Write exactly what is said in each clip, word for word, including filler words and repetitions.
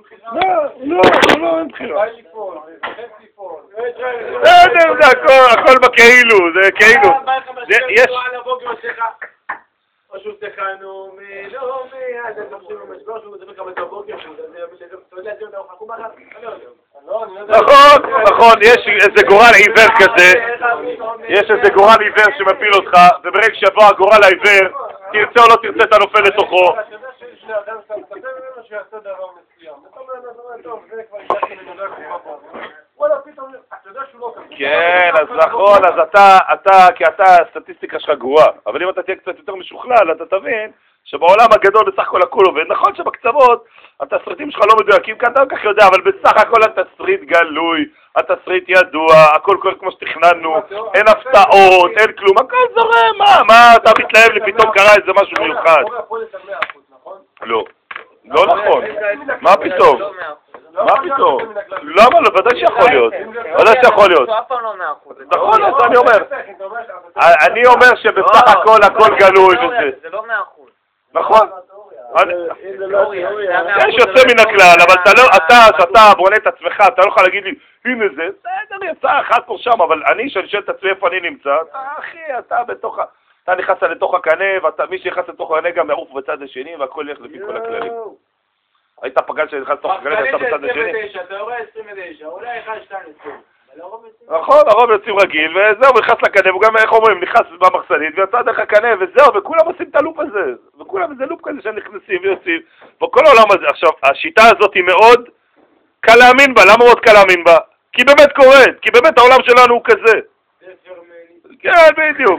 לא, לא, לא, אין בחירה. בסדר, זה הכל בכאילו, זה כאילו. יש... או שהוא תכנו מלא מיד, זה תפסיד במשבר, שהוא מדבר כמה את הבוקר, אתה יודע, זה הוא חכו מחר? נכון, נכון, יש איזה גורל עיוור כזה, יש איזה גורל עיוור שמפיל אותך, וברגע שיבוא הגורל העיוור, תרצה או לא תרצה, אתה נופל לתוכו. כן, אז נכון, אז אתה, אתה, כי אתה, הסטטיסטיקה שלך גרועה, אבל אם אתה תהיה קצת יותר משוכלל, אתה תבין שבעולם הגדול בסך הכל הכל עובד. נכון שבקצוות התסריטים שלך לא מדויקים, כי אתה לא כך יודע, אבל בסך הכל התסריט גלוי, התסריט ידוע, הכל קורה כמו שתכננו, אין הפתעות, אין כלום, הכל זורם, מה, מה, אתה מתלהב לי, פתאום קרה איזה משהו מיוחד. לא, לא נכון, מה פתאום? מה פתאום? למה לא? ודאי שיכול להיות. ודאי שיכול להיות. נכון, אז אני אומר. אני אומר שבסך הכל הכל גלוי וזה. זה לא מאה אחוז. נכון. יש יוצא מן הכלל, אבל אתה, שאתה בונה את עצמך, אתה לא יכול להגיד לי, הנה זה, בסדר, יצא אחד פה שם, אבל אני, שאני שואל את עצמי איפה אני נמצא, אתה אחי, אתה בתוך ה... אתה נכנסת לתוך הקנה, ומי שנכנס לתוך הקנה גם יעוף בצד השני, והכל ילך לפי כל הכללים. היית פגל שנכנס לתוך הקנה, אתה בצד השני. אתה רואה עשרים ותשע, אולי אחד, שתיים, עשרים. נכון, הרוב יוצאים רגיל, וזהו, נכנס לקנה, והוא גם, איך אומרים, נכנס במחסנית, ויצא דרך הקנה, וזהו, וכולם עושים את הלופ הזה. וכולם, זה לופ כזה שהם נכנסים ויוצאים. וכל העולם הזה, עכשיו, השיטה הזאת היא מאוד קל להאמין בה. למה מאוד קל להאמין בה? כי באמת קורית, כי באמת העולם שלנו הוא כזה. כן, בדיוק.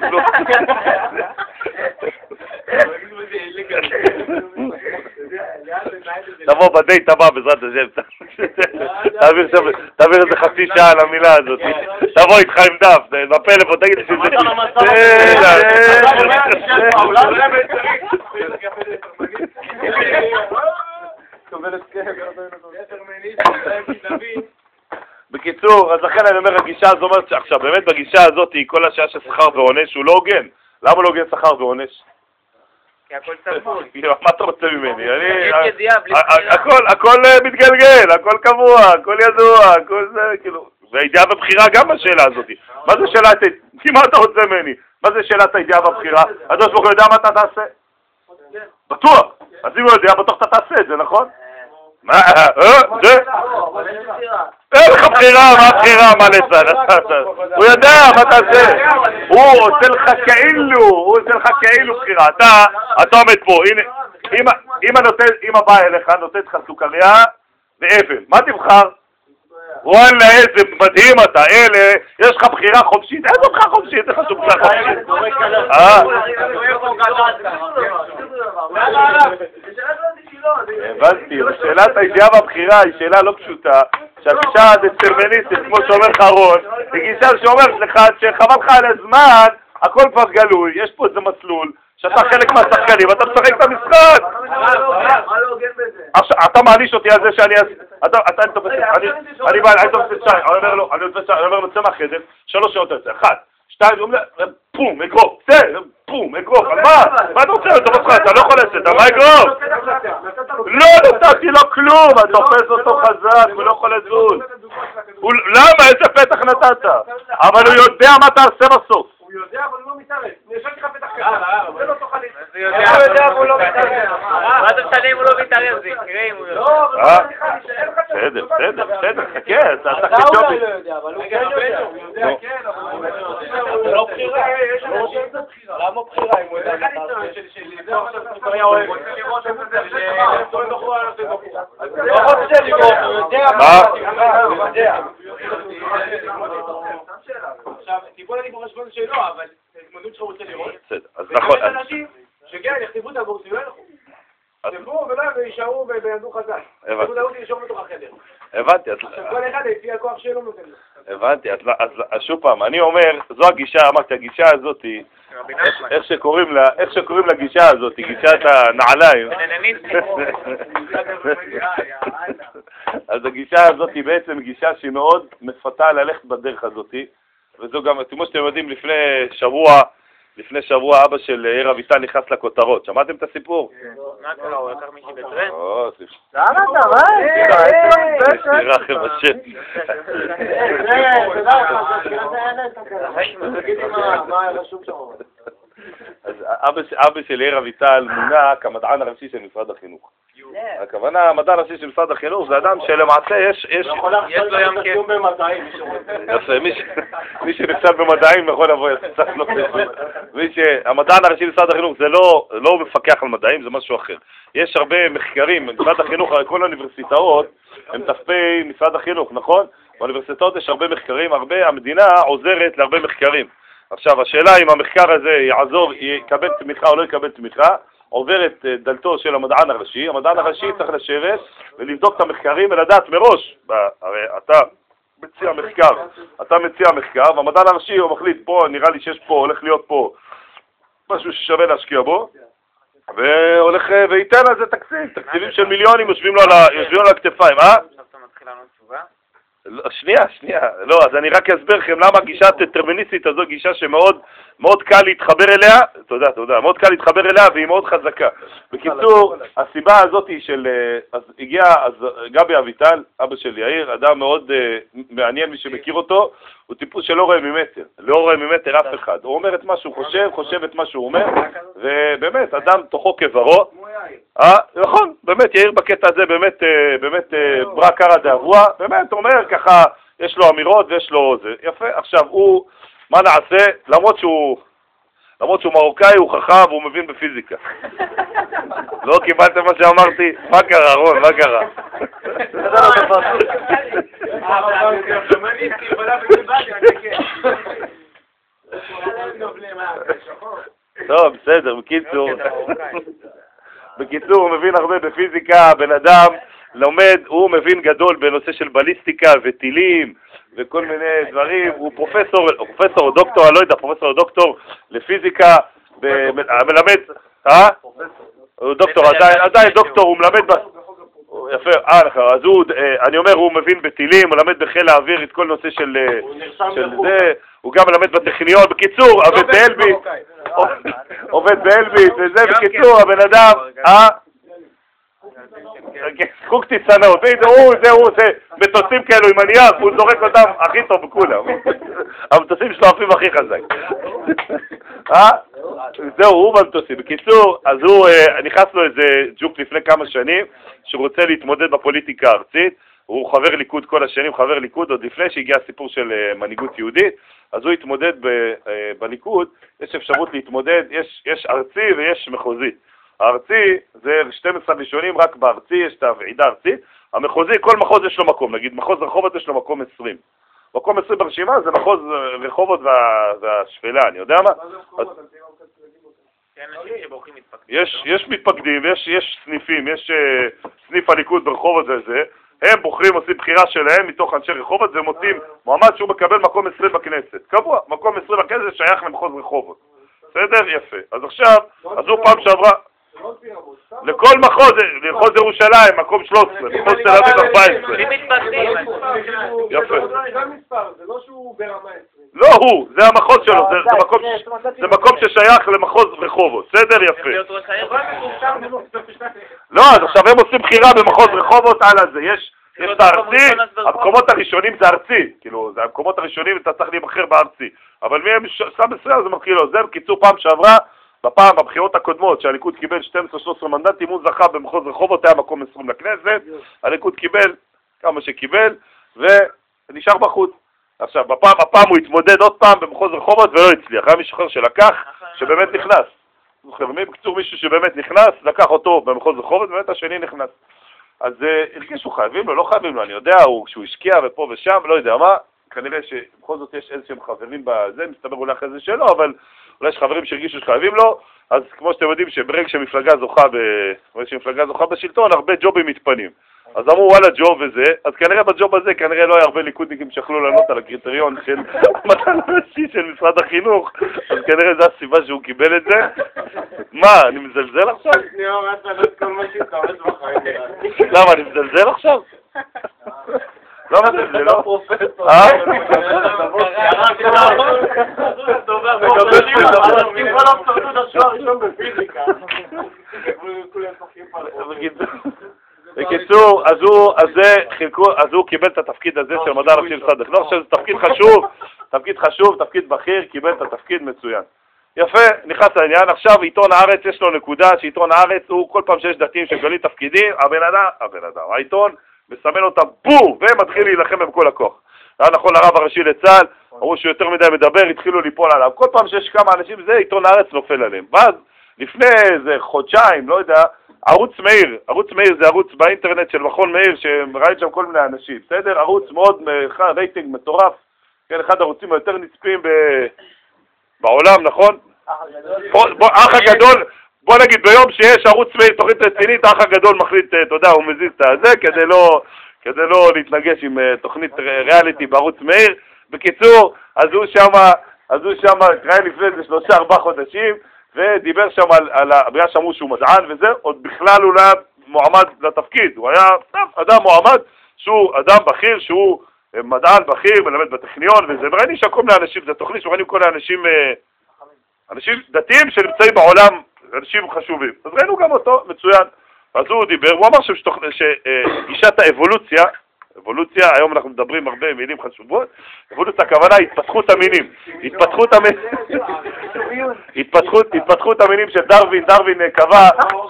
תבוא בדייט הבא בעזרת השם, תעביר איזה חצי שעה על המילה הזאת, תבוא איתך עם דף, בפלאפון, תגיד לי שזה... בקיצור, אז לכן אני אומר, הגישה הזו אומרת שעכשיו, באמת בגישה הזאת, כל השעה של שכר ועונש הוא לא הוגן. למה לא הוגן שכר ועונש? כי הכל צפוי. מה אתה רוצה ממני? הכל מתגלגל, הכל קבוע, הכל ידוע, הכל זה, כאילו... והידיעה בבחירה גם בשאלה הזאת. מה זה שאלת... כי מה אתה רוצה ממני? מה זה שאלת הידיעה בבחירה? הקדוש ברוך הוא יודע מה אתה תעשה? בטוח. אז אם הוא יודע, בטוח אתה תעשה את זה, נכון? מה? זה? אין לך בחירה, מה הבחירה? מה לצד? הוא יודע מה תעשה. הוא עושה לך כאילו, הוא עושה לך כאילו בחירה. אתה עומד פה, הנה, אמא באה אליך, נותנת לך סוכריה ואבל. מה תבחר? וואלה, איזה מדהים אתה, אלה, יש לך בחירה חופשית? איזה בחירה חופשית? איך שום בחירה חופשית? אה? הבנתי, שאלת הידיעה והבחירה היא שאלה לא פשוטה, שהגישה הדטרמיניסטית, כמו שאומר חרון, היא גישה שאומרת לך שחבל לך על הזמן, הכל כבר גלוי, יש פה איזה מסלול, שאתה חלק מהשחקנים, אתה משחק את המשחק. מה לא הוגן בזה? עכשיו, אתה מעניש אותי על זה שאני... אתה, אתה, אני תופס... אני בא, אני תופס את שי, אני אומר לו, אני אומר לו, צא מהחדר, שלוש שעות יוצא, אחד, שתיים, פום, אגרוף, צא, פום, אגרוף, על מה? מה אתה רוצה? אתה לא אתה לא יכול לצאת, על מה אגרוף? לא נתתי לו כלום, אני תופס אותו חזק, הוא לא יכול לזוז. למה? איזה פתח נתת? אבל הוא יודע מה תעשה בסוף. הוא יודע, אבל הוא לא מתערב. נשארתי לך פתח קטן. זה לא תוכל להתערב. הוא יודע, אבל הוא לא מתערב. מה זה משנה אם הוא לא מתערב? זה יקרה אם הוא יודע. לא, אבל הוא נשאר לך פתח. בסדר, בסדר, בסדר, חכה, אתה אתה אולי לא יודע, אבל הוא כן יודע. הוא יודע, כן, אבל הוא יודע. זה לא בחירה. יש אנשים שזה בחירה. למה בחירה? אם הוא יודע מה תעשה. זה עכשיו סוכריה אוהב. הוא רוצה לראות את זה. לא רוצה לראות, הוא יודע מה הוא יודע. עכשיו, טיפול אני ברשבון שלו, אבל התמודדות שלך רוצה לראות. בסדר, אז נכון. ויש אנשים שכן, יכתבו את הבורסים, לא ילכו. יכתבו ולא, וישארו ויעמדו חזק. יכתבו להות וישארו בתוך החדר. הבנתי, אז... כל אחד לפי הכוח שלו נותן לו. הבנתי, אז שוב פעם, אני אומר, זו הגישה, אמרתי, הגישה הזאת היא... איך שקוראים לה, איך שקוראים לגישה הזאת, גישת הנעליים. אז הגישה הזאת היא בעצם גישה שהיא מאוד מפתה ללכת בדרך הזאת, וזו גם, כמו שאתם יודעים, לפני שבוע לפני שבוע אבא של יאיר אביטל נכנס לכותרות. שמעתם את הסיפור? מה קרה? הוא לקח מישהי בטרנד? או, למה אתה? מה? סליחה לכם השם. אז אבא של יאיר אביטל מונה כמדען הראשי של משרד החינוך. הכוונה, המדען הראשי של משרד החינוך זה אדם שלמעשה יש... יש לו ים כיף. יפה, מי שנפסד במדעים יכול לבוא יצא לו. המדען הראשי של משרד החינוך זה לא מפקח על מדעים, זה משהו אחר. יש הרבה מחקרים, משרד החינוך, כל האוניברסיטאות הם ת"פי משרד החינוך, נכון? באוניברסיטאות יש הרבה מחקרים, הרבה, המדינה עוזרת להרבה מחקרים. עכשיו, השאלה אם המחקר הזה יעזור, יקבל תמיכה או לא יקבל תמיכה, עוברת דלתו של המדען הראשי. המדען הראשי צריך לשבת ולבדוק את המחקרים ולדעת מראש. הרי אתה מציע מחקר, אתה מציע מחקר, והמדען הראשי הוא מחליט פה, נראה לי שיש פה, הולך להיות פה משהו ששווה להשקיע בו, והולך וייתן על זה תקציב, תקציבים של מיליונים יושבים לו על הכתפיים, אה? עכשיו אתה מתחיל לענות תשובה? שנייה, שנייה, לא, אז אני רק אסבר לכם למה הגישה הטרמיניסטית הזו גישה שמאוד מאוד קל להתחבר אליה, תודה, תודה, מאוד קל להתחבר אליה והיא מאוד חזקה. בקיצור, הסיבה הזאת היא של, אז הגיע, אז גבי אביטל, אבא של יאיר, אדם מאוד uh, מעניין מי שמכיר אותו, הוא טיפוס שלא רואה ממטר, לא רואה ממטר אף אחד. הוא אומר את מה שהוא חושב, חושב את מה שהוא אומר, ובאמת, אדם תוכו כברו. אה, נכון, באמת, יאיר בקטע הזה באמת, באמת, ברא קרא דאבוה, באמת, אומר ככה, יש לו אמירות ויש לו זה. יפה, עכשיו הוא, מה נעשה? למרות שהוא, למרות שהוא מרוקאי, הוא חכם והוא מבין בפיזיקה. לא קיבלתם מה שאמרתי? מה קרה, רון? מה קרה? טוב, בסדר, בקיצור. בקיצור, הוא מבין הרבה בפיזיקה, בן אדם לומד, הוא מבין גדול בנושא של בליסטיקה וטילים וכל מיני דברים, הוא פרופסור, פרופסור או דוקטור, אני לא יודע, פרופסור או דוקטור לפיזיקה, מלמד, אה? הוא דוקטור, עדיין דוקטור, הוא מלמד, יפה, אה, נכון, אז הוא, אני אומר, הוא מבין בטילים, הוא למד בחיל האוויר את כל נושא של זה, הוא גם מלמד בטכניון, בקיצור, עובד באלביט, עובד באלביט, וזה, בקיצור, הבן אדם, אה? חוק תצנעות, הוא, זה, הוא, זה, מטוסים כאלו עם הנייר, הוא זורק אותם הכי טוב בכולם, המטוסים שלו אפילו הכי חזק, אה? זהו, הוא במטוסים. בקיצור, אז הוא, נכנס לו איזה ג'וק לפני כמה שנים, שהוא רוצה להתמודד בפוליטיקה הארצית, הוא חבר ליכוד כל השנים, חבר ליכוד, עוד לפני שהגיע הסיפור של מנהיגות יהודית, אז הוא התמודד ב, בליכוד, יש אפשרות להתמודד, יש, יש ארצי ויש מחוזי. הארצי זה שנים עשר ראשונים, רק בארצי יש את הוועידה הארצית, המחוזי, כל מחוז יש לו מקום, נגיד מחוז רחובות יש לו מקום עשרים. מקום עשרים ברשימה זה מחוז רחובות וה, והשפלה, אני יודע מה? אז, יש, יש מתפקדים, יש, יש סניפים, יש uh, סניף הליכוד ברחובות וזה, הם בוחרים, עושים בחירה שלהם מתוך אנשי רחובות, ומוצאים מועמד שהוא מקבל מקום עשרים בכנסת. קבוע, מקום עשרים בכנסת שייך למחוז רחובות. בסדר? יפה. אז עכשיו, אז הוא פעם שעברה, לכל מחוז, למחוז ירושלים, מקום שלוש עשרה, מחוז תל אביב ארבע עשרה. מי מתפקדים? יפה. זה לא שהוא ברמה עשרים. לא הוא, זה המחוז שלו, זה מקום ששייך למחוז רחובות. בסדר? יפה. לא, אז עכשיו הם עושים בחירה במחוז רחובות על הזה. יש את הארצי, המקומות הראשונים זה ארצי. כאילו, זה המקומות הראשונים אתה צריך להיבחר בארצי. אבל מי הם שם עשרה, זה מתחיל לו. זה בקיצור פעם שעברה, בפעם, בבחירות הקודמות, שהליכוד קיבל שתים עשרה שלוש עשרה מנדטים, הוא זכה במחוז רחובות, היה מקום עשרים לכנסת, הליכוד קיבל כמה שקיבל, ונשאר בחוץ. עכשיו, בפעם, הפעם הוא התמודד עוד פעם במחוז רחובות ולא הצליח. היה מישהו אחר שלקח, שבאמת נכנס. בקיצור, מישהו שבאמת נכנס, לקח אותו במחוז רחובות, ובאמת השני נכנס. אז הרגישו חייבים לו, לא חייבים לו, אני יודע, הוא, שהוא השקיע ופה ושם, לא יודע מה, כנראה שבכל זאת יש איזשהם חברים בזה, מסתבר אולי אחרי זה שלא, אבל אולי יש חברים שהרגישו שחייבים לו, אז כמו שאתם יודעים שברגע שמפלגה זוכה, ב... ברגע שמפלגה זוכה בשלטון, הרבה ג'ובים מתפנים. אז אמרו וואלה ג'וב וזה, אז כנראה בג'וב הזה, כנראה לא היה הרבה ליכודניקים שיכלו לענות על הקריטריון של מתן הראשי של משרד החינוך, אז כנראה זו הסיבה שהוא קיבל את זה. מה, אני מזלזל עכשיו? למה, אני מזלזל עכשיו? לא מה זה, לא? פרופסור. אה? בקיצור, אז הוא, אז זה, חילקו, אז הוא קיבל את התפקיד הזה של מדען הראשי במשרד החינוך. לא חושב שזה תפקיד חשוב, תפקיד חשוב, תפקיד בכיר, קיבל את התפקיד מצוין. יפה, נכנס לעניין. עכשיו עיתון הארץ יש לו נקודה, שעיתון הארץ הוא כל פעם שיש דתיים שמקבלים תפקידים, הבן אדם, הבן אדם, העיתון מסמן אותם בום, ומתחיל להילחם בכל הכוח. היה נכון לרב הראשי לצה"ל, אמרו שהוא יותר מדי מדבר, התחילו ליפול עליו. כל פעם שיש כמה אנשים, זה עיתון הארץ נופל עליהם. ואז, לפני איזה חודשיים, לא יודע, ערוץ מאיר, ערוץ מאיר זה ערוץ באינטרנט של מכון מאיר, שראיתי שם כל מיני אנשים, בסדר? ערוץ מאוד, רייטינג מטורף, כן, אחד הערוצים היותר נצפים ב... בעולם, נכון? האח הגדול, בוא נגיד, ביום שיש ערוץ מאיר, תוכנית רצינית, האח הגדול מחליט, אתה יודע, הוא מזיז את זה, כדי לא, כדי לא להתנגש עם תוכנית ריאליטי בערוץ מאיר. בקיצור, אז הוא שמה, אז הוא שמה, קרא לפני איזה שלושה, ארבעה חודשים, ודיבר שם על, על, בגלל שאמרו שהוא מדען וזה, עוד בכלל הוא לא היה מועמד לתפקיד, הוא היה אדם מועמד, שהוא אדם בכיר, שהוא מדען בכיר, מלמד בטכניון וזה, וראיני שכל מיני אנשים, זה תוכנית שראינו כל מיני אנשים, אנשים דתיים שנמצאים בעולם, אנשים חשובים. אז ראינו גם אותו, מצוין. אז הוא דיבר, הוא אמר שגישת האבולוציה, אבולוציה, היום אנחנו מדברים הרבה מילים חשובות, אבולוציה הכוונה התפתחות המינים, התפתחות המינים, התפתחות, התפתחות המינים של דרווין, דרווין קבע,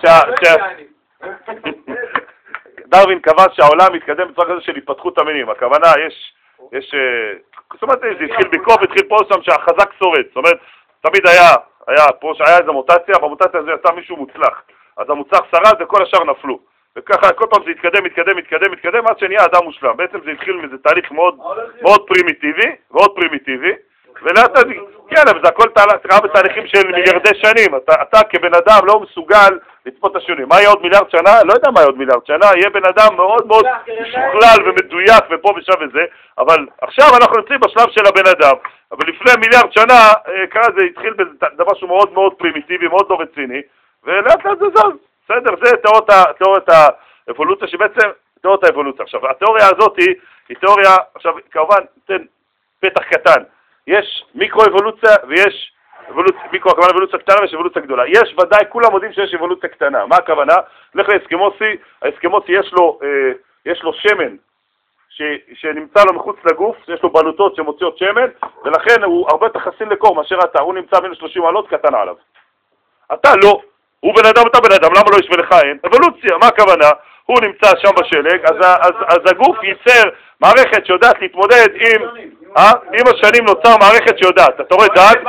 דרווין קבע שהעולם מתקדם בצורה כזו של התפתחות המינים, הכוונה יש, יש, זאת אומרת זה התחיל בקוף, התחיל פה שם שהחזק שורד, זאת אומרת תמיד היה, היה פה שהיה איזו מוטציה, במוטציה הזו יצא מישהו מוצלח, אז המוצלח שרד וכל השאר נפלו. וככה כל פעם זה התקדם, התקדם, התקדם, התקדם, עד שנהיה אדם מושלם. בעצם זה התחיל מזה תהליך מאוד, מאוד פרימיטיבי, מאוד פרימיטיבי, ולאט לאט, כן, אבל זה הכל תראה בתהליכים של מיליארדי שנים. אתה, אתה כבן אדם לא מסוגל לצפות את השונים. מה יהיה עוד מיליארד שנה? לא יודע מה יהיה עוד מיליארד שנה, יהיה בן אדם מאוד מאוד משוכלל ומדויק ופה ושם וזה, אבל עכשיו אנחנו נמצאים בשלב של הבן אדם, אבל לפני מיליארד שנה, ככה זה התחיל בדבר שהוא מאוד מאוד פרימיטיבי, מאוד לא רציני, ולאט לאט זה זז. בסדר, זה תיאוריות, תיאוריות האבולוציה, שבעצם תיאוריות האבולוציה. עכשיו, התיאוריה הזאת היא, היא תיאוריה, עכשיו, כמובן, תן פתח קטן. יש מיקרו-אבולוציה ויש אבולוציה, מיקרו, הכוונה אבולוציה קטנה ויש אבולוציה גדולה. יש ודאי, כולם יודעים שיש אבולוציה קטנה. מה הכוונה? לך לאסקימוסי, האסקימוסי יש לו, אה, יש לו שמן ש, שנמצא לו מחוץ לגוף, יש לו בלוטות שמוציאות שמן, ולכן הוא הרבה יותר חסין לקור מאשר אתה. הוא נמצא מינוס שלושים מעלות קטן עליו. אתה לא. הוא בן אדם, אתה בן אדם, למה לא ישווה לך אין? אבולוציה, מה הכוונה? הוא נמצא שם בשלג, אז, אז, אז הגוף ייצר מערכת שיודעת להתמודד עם, אה? עם השנים נוצר מערכת שיודעת. אתה רואה דעת?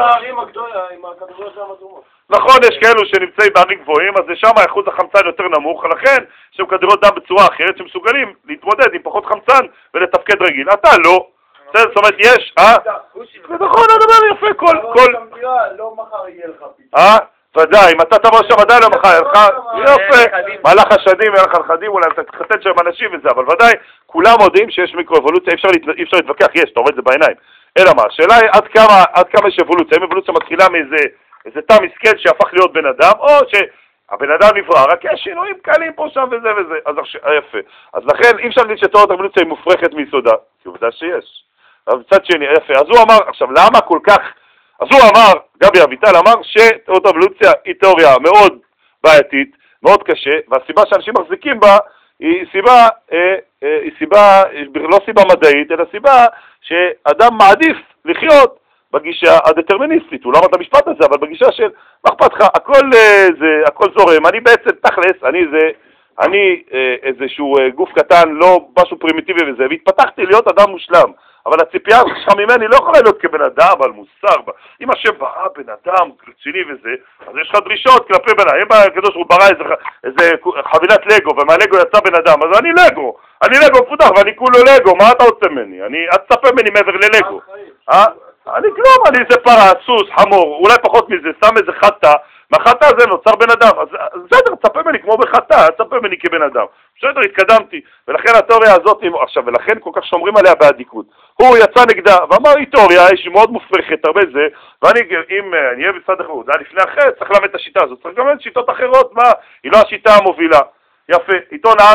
נכון, יש כאלו שנמצאים בערים גבוהים, אז שם אחוז החמצן יותר נמוך, לכן יש שם כדורות דם בצורה אחרת שמסוגלים להתמודד עם פחות חמצן ולתפקד רגיל. אתה לא. זאת אומרת, יש, אה? זה נכון, הדבר יפה, כל, כל... לא מחר יהיה לך פתאום. אה? ודאי, אם אתה תבוא שם ודאי לא מחר, לך יופי, מהלך השדים, מהלך החדים, אולי אתה תחתן שם אנשים וזה, אבל ודאי, כולם יודעים שיש מיקרו-אבולוציה, אי אפשר להתווכח, יש, אתה רואה את זה בעיניים. אלא מה, השאלה היא עד כמה, עד כמה יש אבולוציה, אם אבולוציה מתחילה מאיזה, איזה תא מסכן שהפך להיות בן אדם, או שהבן אדם נברא, רק יש שינויים קלים פה שם וזה וזה, אז יפה. אז לכן, אי אפשר להגיד שתיאוריית האבולוציה היא מופרכת מיסודה, כי עובדה שיש. אבל מצד שני, יפה, אז הוא אמר, עכשיו, למה כל כך אז הוא אמר, גבי אביטל אמר שתיאוריית האבולוציה היא תיאוריה מאוד בעייתית, מאוד קשה, והסיבה שאנשים מחזיקים בה היא סיבה, אה, אה, היא סיבה, לא סיבה מדעית, אלא סיבה שאדם מעדיף לחיות בגישה הדטרמיניסטית. הוא לא אמר את המשפט הזה, אבל בגישה של, מה אכפת לך, הכל, אה, זה, הכל זורם, אני בעצם תכלס, אני זה, אני אה, איזשהו אה, גוף קטן, לא משהו פרימיטיבי וזה, והתפתחתי להיות אדם מושלם. אבל הציפייה שלך ממני לא יכולה להיות כבן אדם, על מוסר. אם השם ברא בן אדם רציני וזה, אז יש לך דרישות כלפי בן אדם. אם הקדוש הוא ברא איזה, איזה חבילת לגו, ומהלגו יצא בן אדם, אז אני לגו. אני לגו מפותח, ואני כולו לגו. מה אתה רוצה ממני? אני, את תצפה ממני מעבר ללגו. אה? אני כלום, אני איזה פרה, סוס, חמור, אולי פחות מזה, שם איזה חטא. מהחטא הזה נוצר בן אדם. אז בסדר, תצפה ממני כמו בחטא, תצפה ממני כבן אדם. בסדר, התקדמתי. ולכן התיאוריה הזאת, עכשיו, ולכן כל כך שומרים עליה באדיקות. הוא יצא נגדה, ואמר, היא תיאוריה, היא מאוד מופרכת, הרבה זה, ואני, אם אני אהיה בצד החרות, זה היה לפני אחרת, צריך ללמד את השיטה הזאת, צריך גם ללמד שיטות אחרות, מה? היא לא השיטה המובילה. יפה, עיתון הארץ,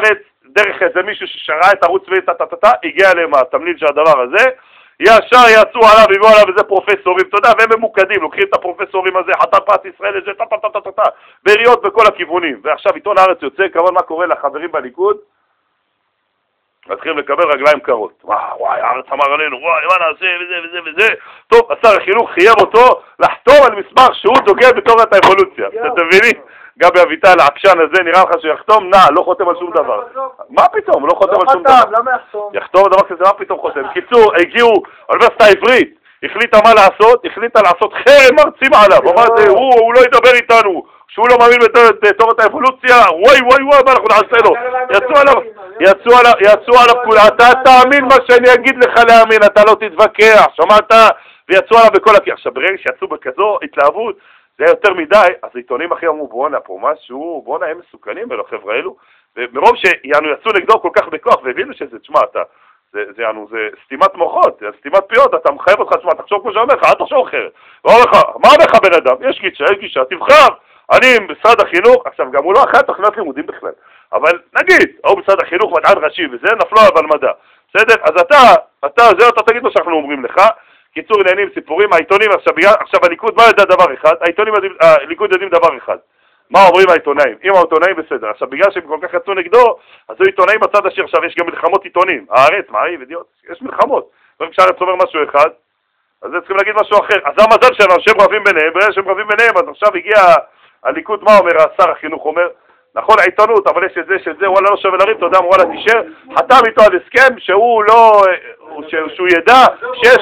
דרך איזה מישהו ששראה את ערוץ צבאי, טטטטה, הגיע אליהם התמליל של הדבר הזה, ישר יצאו עליו, הביאו עליו איזה פרופסורים, אתה יודע, והם ממוקדים, לוקחים את הפרופסורים הזה, חתן פרס ישראל, איזה טטטטטטטה, ביריות בכל הכיוונים. ועכשיו עיתון הארץ יוצא, כמובן מה קורה לחברים בליכוד? מתחילים לקבל רגליים קרות. וואי, וואי, הארץ אמר עלינו, וואי, מה נעשה, וזה וזה וזה. טוב, השר החינוך חייב אותו לחתום על מסמך שהוא דוגל בתורת האבולוציה. אתם מבינים? גבי אביטל, העקשן הזה, נראה לך שיחתום? נע, לא חותם על שום דבר. מה פתאום? לא חותם על שום דבר. למה יחתום? יחתום דבר כזה, מה פתאום חותם? קיצור, הגיעו, האוניברסיטה העברית, החליטה מה לעשות, החליטה לעשות חרם מרצים עליו. אמר, הוא לא ידבר איתנו. שהוא לא מאמין בתורת האבולוציה, וואי וואי וואי, מה אנחנו נעשה לו? יצאו עליו, יצאו עליו, יצאו עליו כולה, אתה תאמין מה שאני אגיד לך להאמין, אתה לא תתווכח, שמעת? ויצאו עליו בכל הכי. עכשיו, ברגע שיצאו בכזו התלהבות, זה היה יותר מדי, אז העיתונים אחי אמרו, בואנה, פה משהו, בואנה, הם מסוכנים, ולא חבר'ה אלו, ומרוב שיענו יצאו נגדו כל כך בכוח, והבינו שזה, תשמע, אתה, זה, זה, יענו, זה סתימת מוחות, זה סתימת פיות, אתה מחייב אותך, תשמע, תחשוב כמו שאומר לך, אל תחשוב אחרת. ואומר לך, מה אומר לך בן אדם? יש גישה, יש גישה, תבחר. אני עם משרד החינוך, עכשיו גם הוא לא אחרי תוכניות לימודים בכלל, אבל נגיד, או משרד החינוך מדען ראשי וזה, נפלו אבל מדע, בסדר? אז אתה, אתה, זה אתה תגיד מה שאנחנו אומרים לך, קיצור עניינים, סיפורים, העיתונים, עכשיו, עכשיו הליכוד, מה יודע דבר אחד? העיתונים, הליכוד יודעים דבר אחד, מה אומרים העיתונאים? אם העיתונאים בסדר, עכשיו בגלל שהם כל כך יצאו נגדו, אז הוא עיתונאים בצד השיר, עכשיו יש גם מלחמות עיתונים, הארץ, מה היא, ודיעות, יש מלחמות, ואם כשהארץ אומר משהו אחד, אז צריכים להגיד משהו אחר, אז זה המזל שלנו, שהם רבים ביניהם, ברגע שהם רבים ביניהם, אז עכשיו הגיע הליכוד, מה אומר? השר החינוך אומר, נכון העיתונות, אבל יש את זה, שזה, וואלה לא שווה לריב, אתה יודע, וואלה תישאר, חתם איתו על הסכם שהוא לא, שהוא ידע שיש...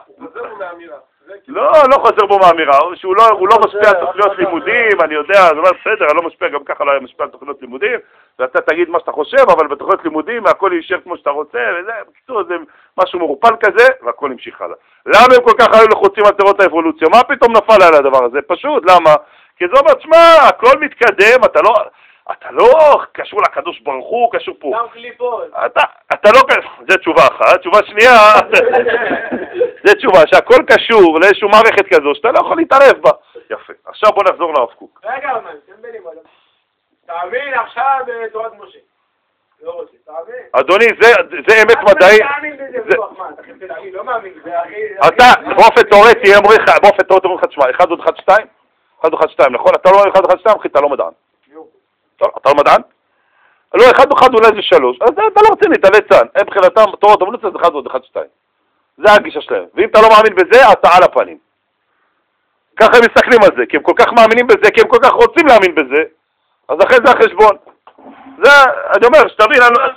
לא, לא חוזר בו מהאמירה, שהוא לא משפיע על תוכניות לימודים, אני יודע, זה אומר בסדר, אני לא משפיע, גם ככה לא היה משפיע על תוכניות לימודים, ואתה תגיד מה שאתה חושב, אבל בתוכניות לימודים הכל יישאר כמו שאתה רוצה, וזה, בקיצור, זה משהו מרופל כזה, והכל המשיך הלאה. למה הם כל כך היו לחוצים על תורת האבולוציה? מה פתאום נפל על הדבר הזה? פשוט, למה? כי זה אומר, תשמע, הכל מתקדם, אתה לא, אתה לא קשור לקדוש ברוך הוא, קשור פה. גם קליפות. אתה, אתה לא קשור, זה תשובה אחת, תשובה שנייה, זה תשובה שהכל קשור לאיזושהי מערכת כזו, שאתה לא יכול להתערב בה. יפה, עכשיו בוא נחזור לרב קוק. רגע, אבל, תן בני מלא. תאמין עכשיו בתורת משה. לא רוצה, תאמין. אדוני, זה אמת מדעי. אתה מאמין בזה, מה, אתה לא מאמין בזה, אתה, באופן תיאורטי, באופן תיאורטי, אומר לך, תשמע, אחד עוד אחד שתיים? אחד אחד שתיים, נכון? אתה לא אחד אחד שתיים, אחי, אתה לא מדען. אתה לא מדען? לא, אחד אחד אולי זה שלוש. אז אתה לא רציני, אתה ליצן. הם מבחינתם, תורת אבולוציה זה אחד ועוד אחד שתיים. זה הגישה שלהם. ואם אתה לא מאמין בזה, אתה על הפנים. ככה הם מסתכלים על זה, כי הם כל כך מאמינים בזה, כי הם כל כך רוצים להאמין בזה, אז אחרי זה החשבון. זה, אני אומר, שתבין,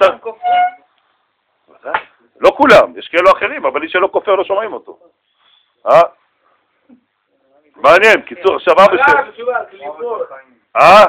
לא כולם, יש כאלו אחרים, אבל מי שלא כופר לא שומעים אותו. אה? מעניין, קיצור, עכשיו אבא של... אה?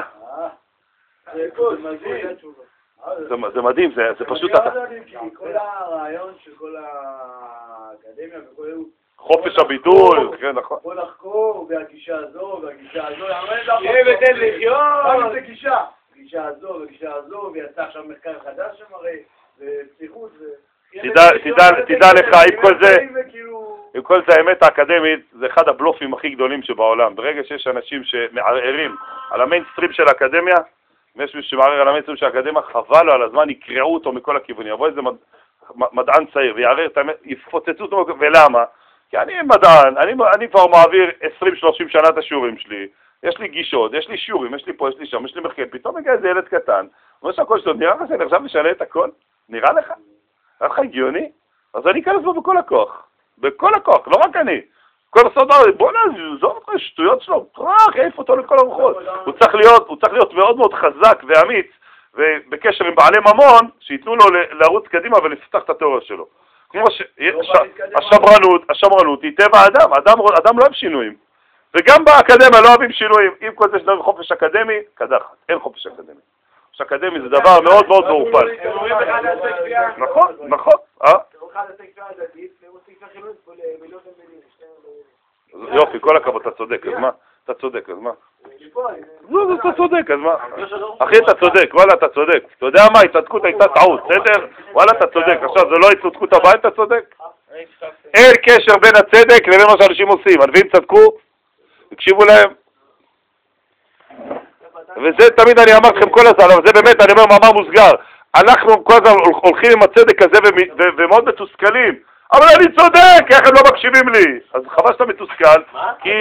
זה מדהים, זה פשוט... כל הרעיון של כל האקדמיה וכל... חופש הביטוי, כן, נכון. בוא לחקור והגישה הזו והגישה הזו, יהיה ותן לחיות! מה זה גישה? גישה הזו וגישה הזו, ויצא עכשיו מחקר חדש שמראה, ופתיחות ו... תדע לך, עם כל זה, עם כל זה האמת האקדמית, זה אחד הבלופים הכי גדולים שבעולם. ברגע שיש אנשים שמערערים על המיינסטרים של האקדמיה, ויש מישהו שמערער על המיינסטרים של האקדמיה, חבל לו על הזמן, יקראו אותו מכל הכיוונים. יבוא איזה מדען צעיר ויערער את האמת, יפוצצו אותו, ולמה? כי אני מדען, אני, אני כבר מעביר עשרים שלושים שנה את השיעורים שלי, יש לי גישות, יש לי שיעורים, יש לי פה, יש לי שם, יש לי מחקר, פתאום מגיע איזה ילד קטן, אומר שהכל שלו, נראה לך שאני עכשיו משנה את הכל? נראה לך? נראה לך הגיוני? אז אני אכנס בו בכל הכוח, בכל הכוח, לא רק אני. כל הסודות, בוא נעזור אותך, שטויות שלו, טרח, יעיף אותו לכל הרוחות. הוא צריך להיות, הוא צריך להיות מאוד מאוד חזק ואמיץ, ובקשר עם בעלי ממון, שייתנו לו לרוץ קדימה ולפתח את התיאוריה שלו. כמו שהשמרנות, השמרנות היא טבע האדם, אדם, אדם לא אוהב שינויים. וגם באקדמיה לא אוהבים שינויים. אם כל זה שדבר חופש אקדמי, קדחת, אין חופש אקדמי. חופש אקדמי זה דבר מאוד מאוד מעורפל. נכון, נכון. יופי, כל הכבוד, אתה צודק, אז מה? אתה צודק, אז מה? לא, אתה צודק, אז מה? אחי, אתה צודק, וואלה, אתה צודק. אתה יודע מה, התצדקות הייתה טעות, בסדר? וואלה, אתה צודק. עכשיו, זה לא התצדקות הבאה, אתה צודק? אין קשר בין הצדק לבין מה שאנשים עושים. הנביאים צדקו, הקשיבו להם. וזה תמיד אני אמר לכם כל הזמן, אבל זה באמת, אני אומר מאמר מוסגר. אנחנו כל הזמן הולכים עם הצדק הזה ומאוד מתוסכלים. אבל אני צודק, איך הם לא מקשיבים לי? אז חבל שאתה מתוסכל, כי...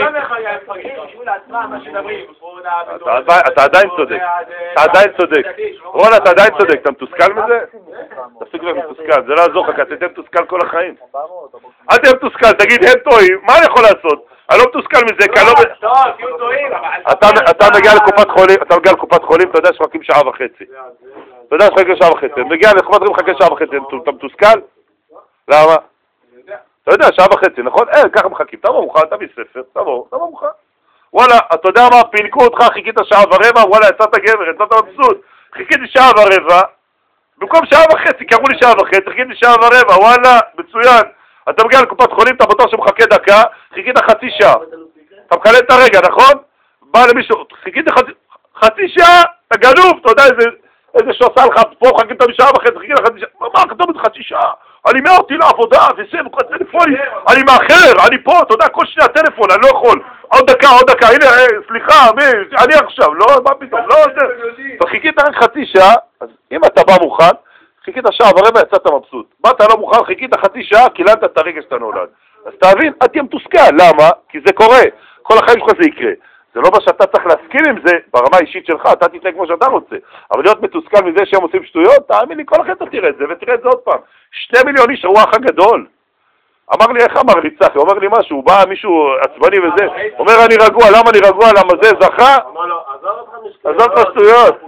אתה עדיין צודק, אתה עדיין צודק. רון, אתה עדיין צודק, אתה מתוסכל מזה? תפסיק להיות מתוסכל, זה לא יעזור לך, כי אתה תהיה מתוסכל כל החיים. אל תהיה מתוסכל, תגיד, הם טועים, מה אני יכול לעשות? אני לא מתוסכל מזה, כי אני לא... אתה מגיע לקופת חולים, אתה מגיע לקופת חולים, אתה יודע שמחכים שעה וחצי. אתה יודע שמחכים שעה וחצי, מגיע לקופת חולים, מחכה שעה וחצי, אתה מתוסכל? למה? אתה יודע, שעה וחצי, נכון? אה, ככה מחכים, תבוא מוכן, תביא ספר, תבוא, תבוא מוכן. וואלה, אתה יודע מה, פינקו אותך, חיכית שעה ורבע, וואלה, יצאת גבר, יצאת מבסוט. חיכיתי שעה ורבע, במקום שעה וחצי, קראו לי שעה וחצי, חיכיתי שעה ורבע, וואלה, מצוין. אתה מגיע לקופת חולים, אתה בטוח שמחכה דקה, חיכית חצי שעה. אתה מקלל את הרגע, נכון? בא למישהו, חיכית חצי, חצי שעה, אתה גנוב, אתה יודע איזה, איזה שעושה לך, פה חיכית משעה וחצי, חיכית חצי שעה, מה, כתוב חצי שעה? אני מאה אותי לעבודה, וזה, וכל טלפונים, אני מאחר, אני פה, אתה יודע, כל שנייה טלפון, אני לא יכול. עוד דקה, עוד דקה, הנה, סליחה, אני עכשיו, לא, מה פתאום, לא, זה. וחיכית רק חצי שעה, אז אם אתה בא מוכן, חיכית שעה ורבע, יצאת מבסוט. באת לא מוכן, חיכית חצי שעה, קיללת את הרגע שאתה נולד. אז תבין, את תהיה מתוסכל, למה? כי זה קורה, כל החיים שלך זה יקרה. זה לא מה שאתה צריך להסכים עם זה, ברמה האישית שלך, אתה תתנהג כמו שאתה רוצה. אבל להיות מתוסכל מזה שהם עושים שטויות, תאמין לי, כל אחת אתה תראה את זה, ותראה את זה עוד פעם. שתי מיליון איש, הוא האח הגדול. אמר לי, איך אמר לי צחי? הוא אומר לי משהו, הוא בא מישהו עצבני וזה, אומר אני רגוע, למה אני רגוע? למה זה זכה? אמר לו, עזוב אותך משקל. עזוב את השטויות.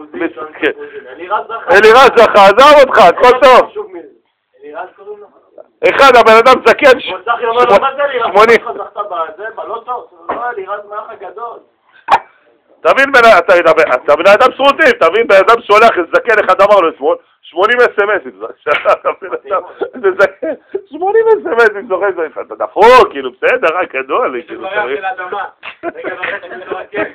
אלירז זכה, עזוב אותך, הכל טוב. אלירז קוראים לך? אחד, הבן אדם זקן צחי אומר לו, מה זה אלירז? שמונים. זכתה בזה, בלא טוב, לא אלירז מהאח הגדול. תבין, אתה בן אדם סרוטים, תבין, בן אדם שולח, זקן אחד אמר לו אתמול, שמונים אס-אם-אסים, זה זקן, שמונים אס-אם-אסים, זוכר זה, אתה דפוק, כאילו, בסדר, רק גדול, כאילו, זה ברח של אדמה, רגע, רגע, אני לא רקב.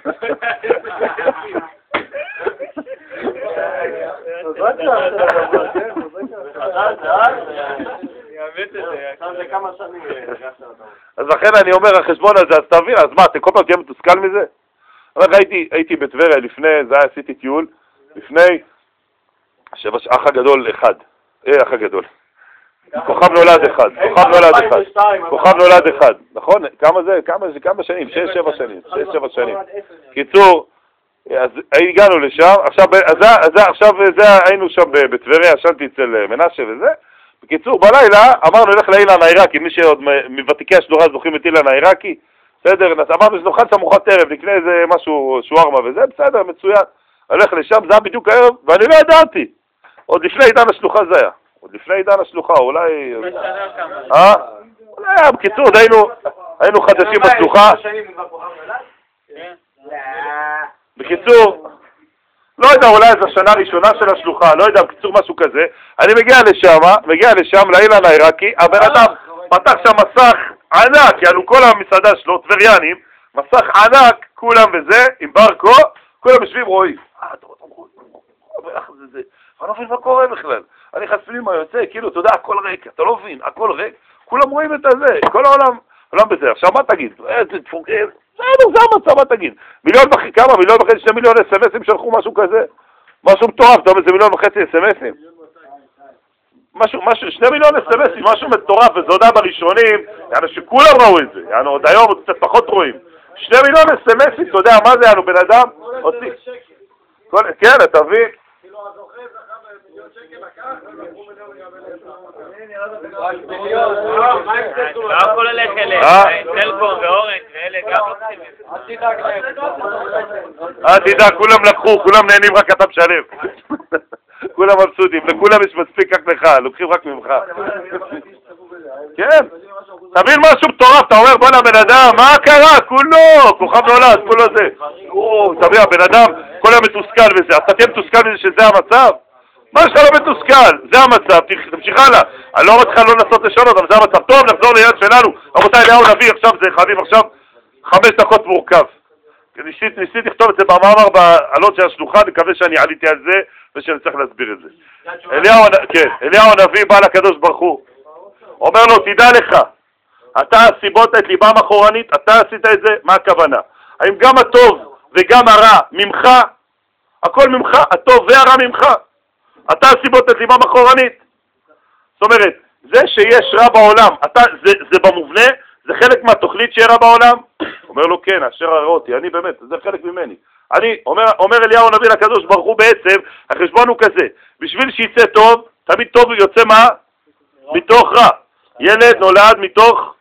אז לכן אני אומר, החשבון הזה, אז תבין, אז מה, אתה כל פעם תהיה מתוסכל מזה? הייתי, הייתי בטבריה לפני, זה היה, עשיתי טיול, לפני, אח הגדול אחד, אה, אח הגדול, כוכב נולד אחד, כוכב נולד אחד, כוכב נולד אחד, נכון? כמה זה, כמה זה, כמה שנים? שש, שבע שנים, שש, שבע שנים. קיצור, אז הגענו לשם, עכשיו, עכשיו זה, היינו שם בטבריה, ישנתי אצל מנשה וזה, בקיצור, בלילה, אמרנו, נלך לאילן העיראקי, מי שעוד מוותיקי השלוחה זוכרים את אילן העיראקי, בסדר, אמרנו שנאכל שם ארוחת ערב, נקנה איזה משהו שוארמה וזה, בסדר, מצוין. הולך לשם, זה היה בדיוק הערב, ואני לא ידעתי. עוד לפני עידן השלוחה זה היה. עוד לפני עידן השלוחה, אולי... אה? אולי היה, בקיצור, היינו חדשים בשלוחה. בקיצור, לא יודע, אולי זו השנה הראשונה של השלוחה, לא יודע, בקיצור משהו כזה. אני מגיע לשם, מגיע לשם, לאילן העיראקי, הבן אדם פתח שם מסך ענק, יענו כל המסעדה שלו, טבריינים, מסך ענק, כולם וזה, עם ברקו, כולם יושבים רואים. אה, אתה רואה, זה, אני לא מבין מה קורה בכלל. אני חספים מה יוצא, כאילו, אתה יודע, הכל ריק, אתה לא מבין, הכל ריק, כולם רואים את הזה, כל העולם, העולם בזה. עכשיו, מה תגיד? איזה תפוקר, זה המצב, מה תגיד? מיליון וחצי, כמה? מיליון וחצי, שני מיליון אס-אם-אסים שלחו משהו כזה? משהו מטורף, אתה אומר, זה מיליון וחצי אס-אם-אסים? משהו, משהו, שני מיליון אס-אם-אסים, משהו מטורף, וזה הודעה בראשונים, יענו שכולם ראו את זה, יענו עוד היום עוד קצת פחות רואים. שני מיליון אס-אם-אסים, אתה יודע, מה זה, יענו, בן אדם? כן, אתה מבין? כאילו, הזוכה זכה במיליון שקל לקח, ולקחו מיליון. לא הכל הולך אליהם, טלפון ואורנג' ואלה גם עושים את זה. אל תדאג, כולם לקחו, כולם נהנים, רק אתה משלם. כולם מבסוטים, לכולם יש מספיק רק לך, לוקחים רק ממך. כן, תבין משהו מטורף, אתה אומר בוא לבן אדם, מה קרה? כולו, כוכב נולד, כולו זה. תבין, הבן אדם, כל המתוסכל וזה, אתה תהיה מתוסכל מזה שזה המצב? מה שלך לא מתוסכל? זה המצב, תמשיך הלאה. אני לא רוצה לא לנסות לשנות, אבל זה המצב. טוב, נחזור ליד שלנו. רבותיי, אליהו נביא, עכשיו זה חייבים, עכשיו חמש דקות מורכב. ניסיתי, ניסיתי לכתוב את זה במאמר בעלות של השלוחה, מקווה שאני עליתי על זה ושאני צריך להסביר את זה. אליהו, כן, אליהו הנביא בא לקדוש ברוך הוא. אומר לו, תדע לך, אתה סיבות את ליבם אחורנית, אתה עשית את זה, מה הכוונה? האם גם הטוב וגם הרע ממך, הכל ממך, הטוב והרע ממך. אתה הסיבות לתלימה אחורנית. זאת אומרת, זה שיש רע בעולם, אתה, זה, זה במובנה, זה חלק מהתוכנית שיהיה רע בעולם? אומר לו, כן, אשר הרע אותי, אני באמת, זה חלק ממני. אני, אומר, אומר אליהו הנביא לקדוש ברוך הוא בעצם, החשבון הוא כזה, בשביל שיצא טוב, תמיד טוב יוצא מה? מתוך רע. ילד נולד מתוך,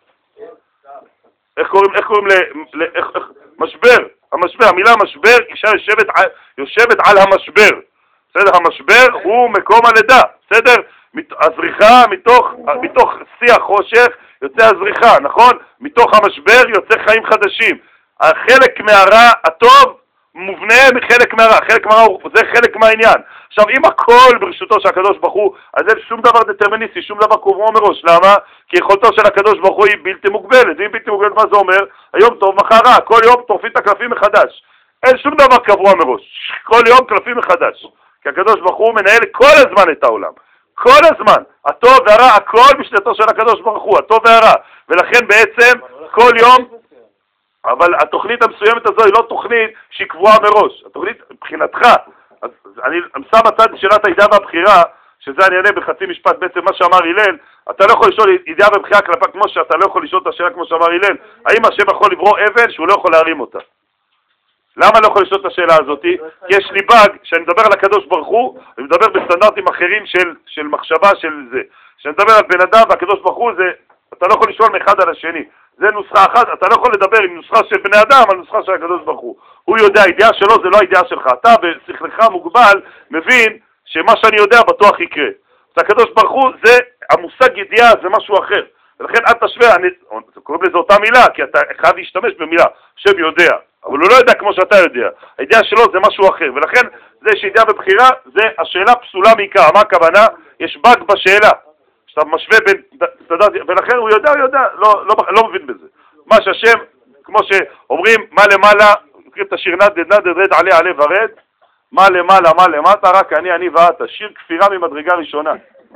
איך קוראים, איך קוראים ל... ל איך, איך, משבר, המשבר, המילה משבר, אישה יושבת, יושבת על המשבר. בסדר, המשבר הוא מקום הלידה, בסדר? הזריחה, מתוך, מתוך שיא החושך יוצא הזריחה, נכון? מתוך המשבר יוצא חיים חדשים. החלק מהרע הטוב מובנה מחלק מהרע, חלק מהרע זה חלק מהעניין. עכשיו, אם הכל ברשותו של הקדוש ברוך הוא, אז אין שום דבר דטרמיניסטי, שום דבר קובע מראש. למה? כי יכולתו של הקדוש ברוך הוא היא בלתי מוגבלת. ואם בלתי מוגבלת, מה זה אומר? היום טוב, מחר רע, כל יום טורפים את הקלפים מחדש. אין שום דבר קבוע מראש. כל יום קלפים מחדש. כי הקדוש ברוך הוא מנהל כל הזמן את העולם. כל הזמן. הטוב והרע, הכל בשלטו של הקדוש ברוך הוא, הטוב והרע. ולכן בעצם כל יום, אבל התוכנית המסוימת הזו היא לא תוכנית שהיא קבועה מראש. התוכנית מבחינתך, אז אני שם בצד שאלת הידיעה והבחירה, שזה אני אענה בחצי משפט בעצם מה שאמר הלל, אתה לא יכול לשאול ידיעה ובחירה כלפה כמו שאתה לא יכול לשאול את השאלה כמו שאמר הלל, האם השם יכול לברוא אבן שהוא לא יכול להרים אותה? למה לא יכול לשאול את השאלה הזאת? כי יש לי באג, שאני מדבר על הקדוש ברוך הוא, אני מדבר בסטנדרטים אחרים של, של מחשבה של זה. שאני מדבר על בן אדם והקדוש ברוך הוא, זה, אתה לא יכול לשאול מאחד על השני. זה נוסחה אחת, אתה לא יכול לדבר עם נוסחה של בני אדם על נוסחה של הקדוש ברוך הוא. הוא יודע, הידיעה שלו זה לא הידיעה שלך. אתה בשכלך מוגבל מבין שמה שאני יודע בטוח יקרה. אז הקדוש ברוך הוא, זה, המושג ידיעה זה משהו אחר. ולכן אל תשווה, אני, קוראים לזה אותה מילה, כי אתה חייב להשתמש במילה, שם יודע. אבל הוא לא יודע כמו שאתה יודע. הידיעה שלו זה משהו אחר. ולכן זה שידיעה בבחירה, זה השאלה פסולה מעיקר. מה הכוונה? יש באג בשאלה. שאתה משווה בין, ולכן הוא יודע, הוא יודע, לא, לא, לא מבין בזה. מה שהשם, כמו שאומרים, מה למעלה, קוראים את השיר נדד, נדד, רד עלה, עלה ורד, מה למעלה, מה למטה, רק אני, אני ואתה. שיר כפירה ממדרגה ראשונה.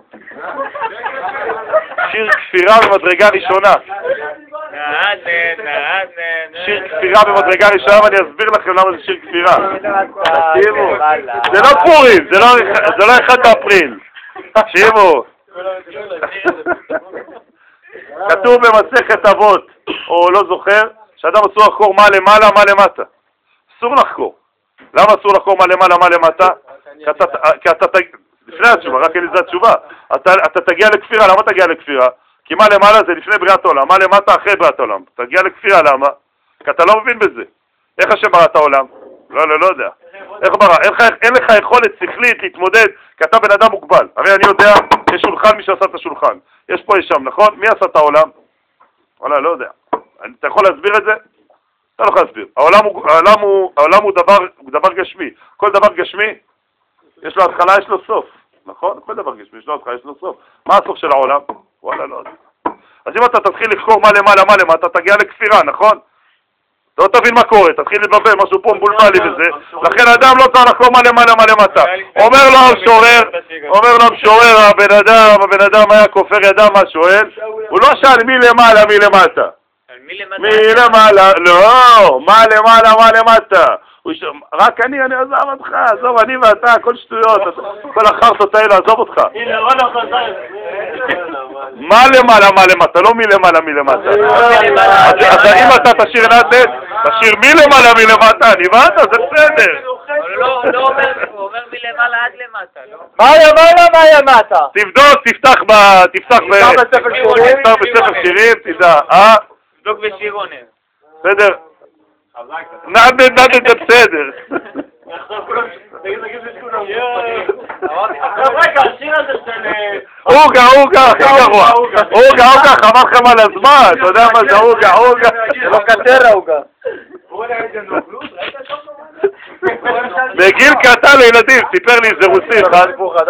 שיר כפירה ממדרגה ראשונה. שיר כפירה במדרגה ראשונה, ואני אסביר לכם למה זה שיר כפירה. תקשיבו, זה לא פורים, זה לא אחד באפריל. תקשיבו. כתוב במסכת אבות, או לא זוכר, שאדם אסור לחקור מה למעלה, מה למטה. אסור לחקור. למה אסור לחקור מה למעלה, מה למטה? כי אתה, לפני התשובה, רק אין לזה התשובה. אתה תגיע לכפירה, למה תגיע לכפירה? כי מה למעלה זה לפני בריאת העולם, מה למטה אחרי בריאת העולם. תגיע לכפירה, למה? כי אתה לא מבין בזה. איך השם ברא את העולם? לא, לא, לא יודע. איך ברא? אין לך יכולת שכלית להתמודד, כי אתה בן אדם מוגבל. הרי אני יודע, יש שולחן, מי שעשה את השולחן. יש פה, יש שם, נכון? מי עשה את העולם? וואלה, לא יודע. אתה יכול להסביר את זה? אתה לא יכול להסביר. העולם הוא, העולם הוא, העולם הוא דבר, הוא דבר גשמי. כל דבר גשמי, יש לו התחלה, יש לו סוף. נכון? כל דבר גשמי, יש לו התחלה, יש לו סוף. מה הסוף של העולם? וואלה, לא יודע. אז אם אתה תתחיל לחקור מה למעלה, מה למטה, אתה תגיע לכפירה, נכון? אתה לא תבין מה קורה, תתחיל לדבר, משהו פה מבולבל לי בזה. לכן אדם לא צריך לחקור מה למעלה, מה למטה. אומר לו המשורר, אומר לו המשורר, הבן אדם, הבן אדם היה כופר ידע מה שואל, הוא לא שאל מי למעלה, מי למטה. מי למעלה, לא, מה למעלה, מה למטה. רק אני, אני עזוב אותך, עזוב, אני ואתה, הכל שטויות, כל החרטות האלה, עזוב אותך. מה למעלה, מה למטה, לא מי למעלה, מי למטה. אז אם אתה תשאיר נתת, תשאיר מי למעלה, מי למטה, אני ואתה, זה בסדר. לא אומר, הוא אומר מי למעלה עד למטה, לא? מה למעלה, מה למטה? תבדוק, תפתח בספר שירים, תדע, אה? תבדוק בשירונים. בסדר? נדד, נדד, זה בסדר. רגע, השיר הזה של... אוגה, אוגה, הכי גרוע. אוגה, אוגה, חבל לכם על הזמן. אתה יודע מה זה אוגה, אוגה. זה לא קטרה, אוגה. בגיל קטן לילדים, סיפר לי איזה רוסי אחד.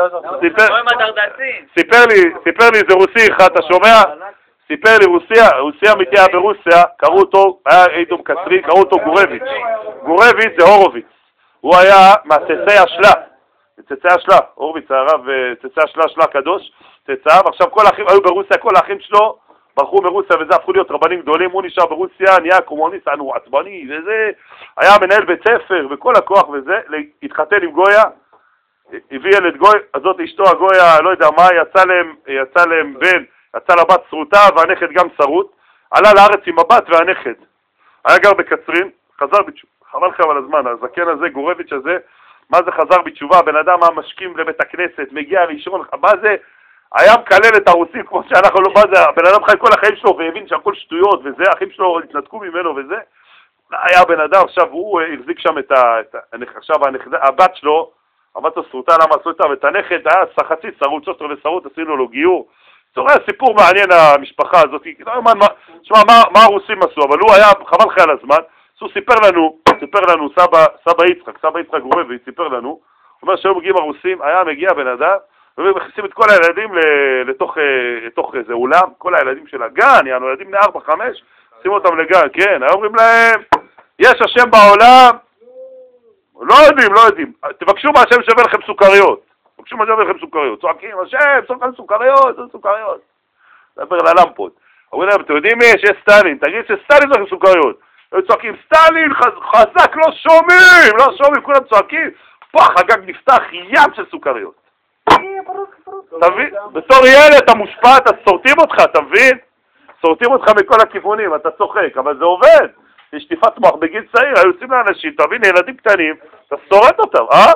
סיפר לי איזה רוסי אחד, אתה שומע? סיפר לי רוסיה, רוסיה אמיתי היה ברוסיה, קראו אותו, היה אידום קצרי, קראו אותו גורביץ'. גורביץ' זה הורוביץ. הוא היה מהצאצאי השלה. צאצאי השלה, הורוביץ הרב, צאצאי השלה, שלה קדוש, צאצאיו. עכשיו כל האחים היו ברוסיה, כל האחים שלו ברחו מרוסיה וזה הפכו להיות רבנים גדולים. הוא נשאר ברוסיה, נהיה קומוניסט, הוא עצבני וזה. היה מנהל בית ספר וכל הכוח וזה, התחתן עם גויה. הביא ילד גוי, אז זאת אשתו הגויה, לא יודע מה, יצא להם, יצא להם בן, יצא לבת שרוטה והנכד גם שרוט, עלה לארץ עם הבת והנכד. היה גר בקצרין, חזר בתשובה, חבל לכם על הזמן, הזקן הזה, גורביץ' הזה, מה זה חזר בתשובה? בן אדם המשכים לבית הכנסת, מגיע ראשון, מה זה? היה מקלל את הרוסים כמו שאנחנו לא, מה זה? הבן אדם חי כל החיים שלו והבין שהכל שטויות וזה, האחים שלו התנתקו ממנו וזה. היה בן אדם, עכשיו הוא החזיק שם את ה... עכשיו הבת שלו, הבת הסרוטה, למה עשו אותה? ואת הנכד היה חצי שרוט, סוסטר ושרוט, עשינו לו גיור. זה היה סיפור מעניין המשפחה הזאת. תשמע, מה, מה הרוסים עשו? אבל הוא היה, חבל לך על הזמן, הוא סיפר לנו, סיפר לנו, סבא, סבא יצחק, סבא יצחק גורביץ' סיפר לנו, הוא אומר שהיו מגיעים הרוסים, היה מגיע בן אדם, ומכניסים את כל הילדים לתוך, לתוך איזה אולם, כל הילדים של הגן, יענו, ילדים בני ארבע, חמש, שימו אותם לגן, כן, היו אומרים להם, יש השם בעולם, לא יודעים, לא יודעים, תבקשו מהשם שווה לכם סוכריות, תבקשו מהשם שווה לכם סוכריות, צועקים, השם, סוכר סוכריות, סוכריות, דבר ללמפות, אומרים להם, אתם יודעים מי? שיש סטלין, תגיד שסטלין לכם סוכריות, הם צועקים, סטלין, חזק, לא שומעים, לא שומעים, כולם צועקים, פה החגג נפתח ים של סוכריות. תבין? בתור ילד אתה מושפע, אתה סורטים אותך, אתה מבין? סורטים אותך מכל הכיוונים, אתה צוחק, אבל זה עובד. יש שטיפת מוח בגיל צעיר, היו עושים לאנשים, תבין, ילדים קטנים, אתה סורט אותם, אה?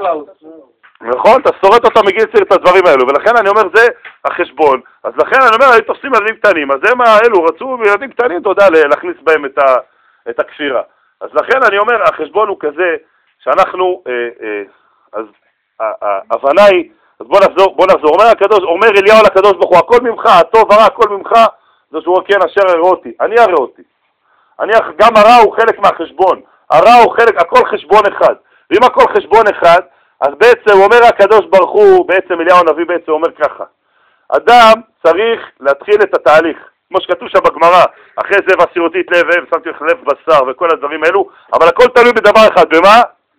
נכון, אתה סורט אותם מגיל צעיר את הדברים האלו, ולכן אני אומר, זה החשבון. אז לכן אני אומר, היו תופסים ילדים קטנים, אז הם האלו רצו ילדים קטנים, אתה יודע, להכניס בהם את ה... את הכפירה. אז לכן אני אומר, החשבון הוא כזה שאנחנו, אה, אה, אז ההבנה היא, אז בוא נחזור, בוא נחזור, אומר הקדוש, אומר אליהו לקדוש ברוך הוא, הכל ממך, הטוב הרע, הכל ממך, זה שהוא אומר, כן, אשר הראה אותי, אני הראה אותי. אני, גם הרע הוא חלק מהחשבון, הרע הוא חלק, הכל חשבון אחד. ואם הכל חשבון אחד, אז בעצם הוא אומר הקדוש ברוך הוא, בעצם אליהו הנביא בעצם אומר ככה, אדם צריך להתחיל את התהליך. כמו שכתוב שם בגמרא, אחרי זה ועשירותי את לב ואב, שמתי לך לב בשר וכל הדברים האלו, אבל הכל תלוי בדבר אחד, במה?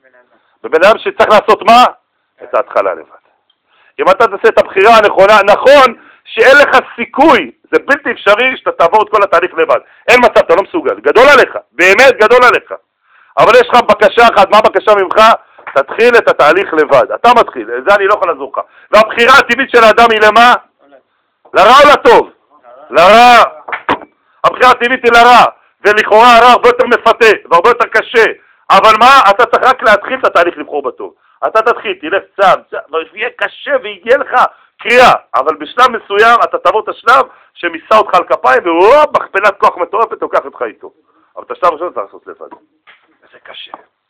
בבן אדם שצריך לעשות מה? את ההתחלה לבד. אם אתה תעשה את הבחירה הנכונה, נכון שאין לך סיכוי, זה בלתי אפשרי שאתה תעבור את כל התהליך לבד. אין מצב, אתה לא מסוגל, גדול עליך, באמת גדול עליך. אבל יש לך בקשה אחת, מה הבקשה ממך? תתחיל את התהליך לבד, אתה מתחיל, זה אני לא יכול לעזור לך. והבחירה הטבעית של האדם היא למה? לרע או לטוב? לרע. הבחירה הטבעית היא לרע, ולכאורה הרע הרבה יותר מפתה והרבה יותר קשה, אבל מה? אתה צריך רק להתחיל את התהליך לבחור בטוב. אתה תתחיל, תלך צעד, ויהיה קשה ויהיה לך קריאה, אבל בשלב מסוים אתה תעבור את השלב שמיסה אותך על כפיים, והוא מכפלת כוח מטורפת לוקח אותך איתו. אבל את השלב הראשון אתה לעשות לבד. זה קשה.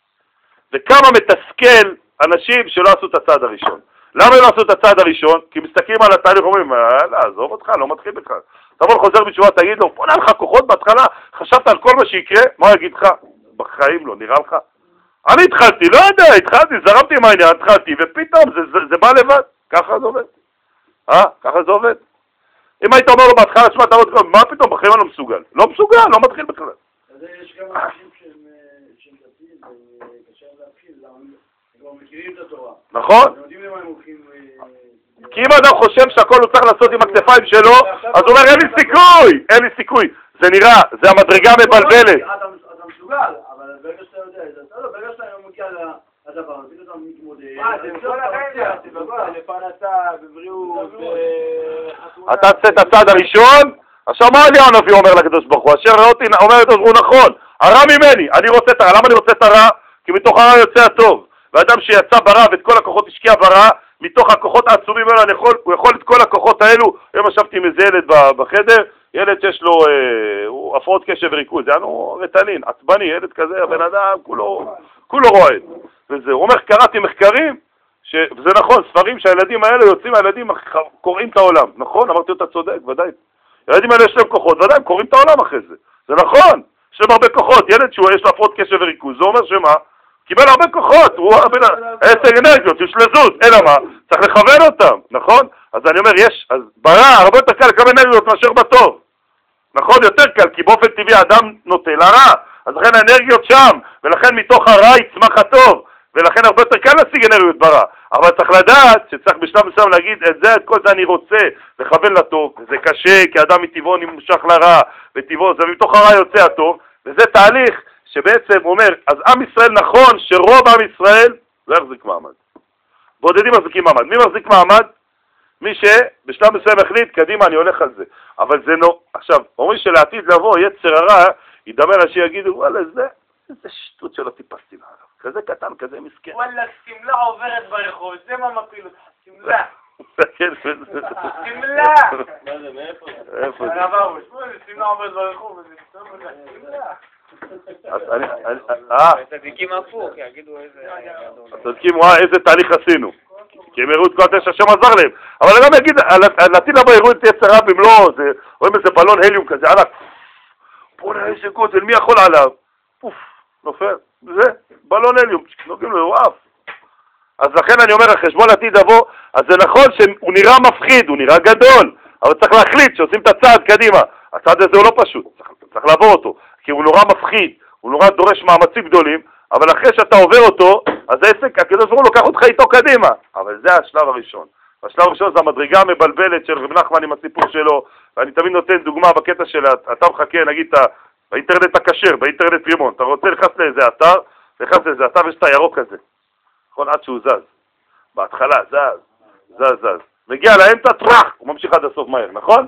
וכמה מתסכל אנשים שלא עשו את הצעד הראשון. למה לא עשו את הצעד הראשון? כי מסתכלים על התהליך ואומרים, לא, עזוב אותך, לא מתחיל בכלל. תבוא חוזר בתשובה, תגיד לו, בוא נראה לך כוחות בהתחלה, חשבת על כל מה שיקרה, מה הוא יגיד לך? בחיים לא, נראה לך? אני התחלתי, לא יודע, התחלתי, זרמתי עם העניין, התחלתי, ופתאום זה, זה, זה בא לבד. ככה זה עובד. אה? ככה זה עובד. אם היית אומר לו בהתחלה, שמה, אתה עוד, מה פתאום, בחיים אני לא מסוגל? לא מסוגל, לא מתחיל בכלל. אז יש כמה אנשים שהם דתיים, וקשה להתחיל, הם כבר מכירים את התורה. נכון. הם יודעים למה הם הולכים... כי אם אדם חושב שהכל הוא צריך לעשות עם הכתפיים שלו, אז הוא אומר, אין לי סיכוי, אין לי סיכוי. זה נראה, זה המדרגה מבלבלת. אתה מסוגל, אבל ברגע שאתה יודע, ברגע שאתה מגיע לדבר, פתאום אתה מתמודד. מה, זה כל הרגע, זה לפרנסה, בבריאות, אתה עושה את הצעד הראשון, עכשיו מה אליהו הנביא אומר לקדוש ברוך הוא? אשר ראה אותי, אומר לקדוש ברוך הוא, נכון, הרע ממני, אני רוצה את הרע. למה אני רוצה את הרע? כי מתוך הרע יוצא הטוב. ואדם שיצא ברע ואת כל הכוחות השקיע ברע, מתוך הכוחות העצומים האלה, יכול, הוא יכול את כל הכוחות האלו. היום ישבתי עם איזה ילד בחדר, ילד שיש לו אה, הוא הפרעות קשב וריכוז, זה היה רטלין, עצבני, ילד כזה, הבן אדם כולו, כולו רועד. וזה, הוא אומר, קראתי מחקרים, ש, וזה נכון, ספרים שהילדים האלה יוצאים, הילדים קוראים את העולם, נכון? אמרתי אותה צודק, ודאי. הילדים האלה יש להם כוחות, ודאי, הם קוראים את העולם אחרי זה. זה נכון, יש להם הרבה כוחות, ילד שהוא יש לו הפרעות קשב וריכוז, זה אומר שמה? קיבל הרבה כוחות, הוא עשר אנרגיות, יש לזוז, אלא מה? צריך לכוון אותם, נכון? אז אני אומר, יש, אז ברע, הרבה יותר קל לקבל אנרגיות מאשר בטוב. נכון, יותר קל, כי באופן טבעי האדם נוטה לרע, אז לכן האנרגיות שם, ולכן מתוך הרע יצמח הטוב, ולכן הרבה יותר קל להשיג אנרגיות ברע. אבל צריך לדעת שצריך בשלב מסוים להגיד, את זה, את כל זה אני רוצה, לכוון לטוב, וזה קשה, כי האדם מטבעו נמשך לרע, וטבעו, זה מתוך הרע יוצא הטוב, וזה תהליך שבעצם אומר, אז עם ישראל נכון שרוב עם ישראל לא יחזיק מעמד. בודדים מחזיקים מעמד. מי מחזיק מעמד? מי שבשלב מסוים החליט, קדימה, אני הולך על זה. אבל זה לא. עכשיו, אומרים שלעתיד לבוא, יצר הרע, ידמה לה שיגידו, וואלה, זה, זה שטות שלא טיפסתי לה. כזה קטן, כזה מסכן. וואלה, סמלה עוברת ברחוב, זה מה מפיל אותך, סמלה. סמלה! מה זה, מאיפה? איפה זה? סמלה עוברת ברחוב, וזה סמלה. אז אני, אה, צדיקים הפוך, יגידו איזה... צדיקים, וואי, איזה תהליך עשינו. כי הם הראו את כל התשע השם עזר להם. אבל אני גם אגיד, לעתיד לבוא הראו את יצר הרע במלואו, רואים איזה בלון הליום כזה, ענק. בוא'נה, איזה גודל, מי יכול עליו? פוף, נופל. זה, בלון הליום, נוגעים לו, וואו. אז לכן אני אומר, החשבון עתיד לבוא, אז זה נכון שהוא נראה מפחיד, הוא נראה גדול, אבל צריך להחליט שעושים את הצעד קדימה. הצעד הזה הוא לא פשוט, צריך, צריך לעבור אותו, כי הוא נורא מפחיד, הוא נורא דורש מאמצים גדולים, אבל אחרי שאתה עובר אותו, אז העסק, הקדוש ברוך הוא לוקח אותך איתו קדימה. אבל זה השלב הראשון. השלב הראשון זה המדרגה המבלבלת של רב נחמן עם הסיפור שלו, ואני תמיד נותן דוגמה בקטע של, אתה מחכה, נגיד, באינטרנט הכשר, באינטרנט רימון, אתה רוצה לחס לאיזה אתר, לחס לאיזה אתר ויש את הירוק הזה. נכון, עד שהוא זז. בהתחלה, זז, זז, זז. מגיע לאמצע, טרח, הוא ממשיך עד הסוף מהר, נכון?